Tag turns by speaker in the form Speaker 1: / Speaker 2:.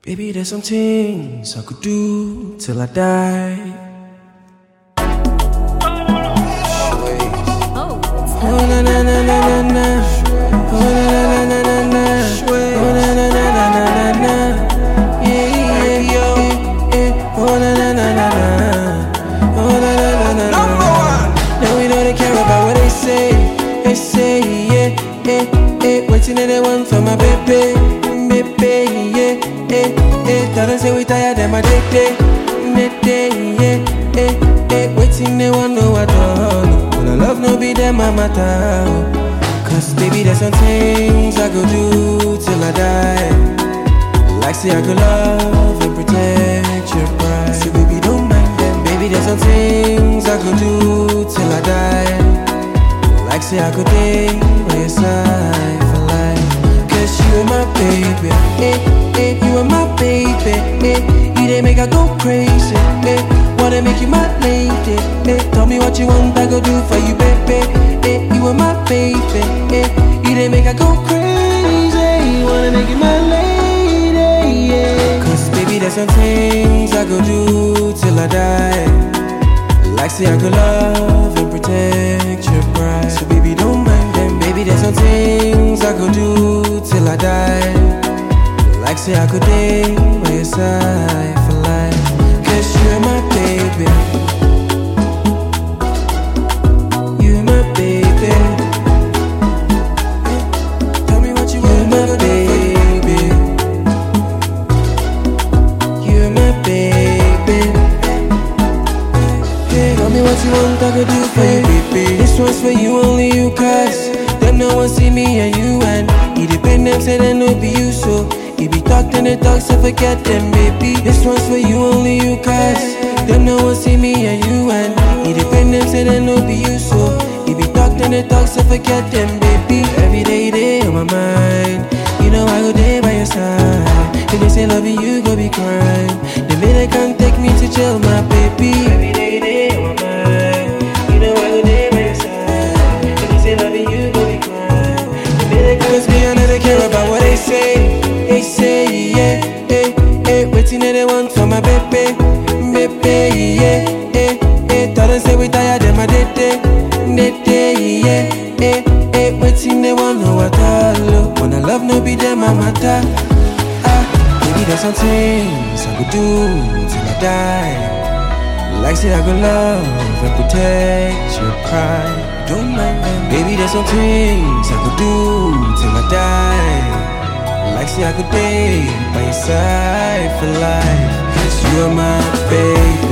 Speaker 1: Baby, there's some things I could do till I die. Oh na na na na na na. Oh na na na na na na. Oh na na na na na na. Yeah yeah yo. Oh na na na na na. Oh na na na na na. Now we know they care about what they say. They say yeah waiting they want for my baby, baby yeah. Tell them say we tired of my day, waiting they want no at all. When I love no be them my matter. Cause baby there's some things I go do till I die. Like say I could love and protect your pride. So baby don't mind them. Baby there's some things I go do till I die. Like say I could stay by your side for life. Cause you are my baby, you are my baby, you they make I go crazy, wanna make you my lady, tell me what you want I go do for you, baby, you are my baby, you they make I go crazy, wanna make you my lady, Cause baby there's some things I go do till I die. Like say I could love and protect your pride. So baby don't mind them. Baby there's some things I could do till I die. Like say I could stay by your side for life. Cause you're my baby, you're my baby. Tell me what you want, my baby. You're my baby. Tell me what you want, I could do for you, baby. This one's for you, only you, cause them no one see me and you, and it depend them, say they no be you, so it be talk, then they talk, so forget them, baby. This one's for you, only you, cause them no one see me and you, and it depend them, say they no be you, so it be talk, then they talk, so forget them, baby. Every day they on my mind, you know I go there by your side. If they say loving you, go be crying. They may they can't take me to jail, my baby. Every day they on my mind, you know I go there by your side. If they say loving you, go be crying. They may they can't me, I know they care about what they say. They say yeah, waiting they want for my baby, baby yeah, tell them say we tired of my day, yeah, waiting they want no at all. When I love no be them my matter. Baby there's some things I could do till I die. Like say I could love and protect your pride. Don't mind them. Baby there's some things I could do till I die. Like say I could stay by your side for life. Cause you are my baby.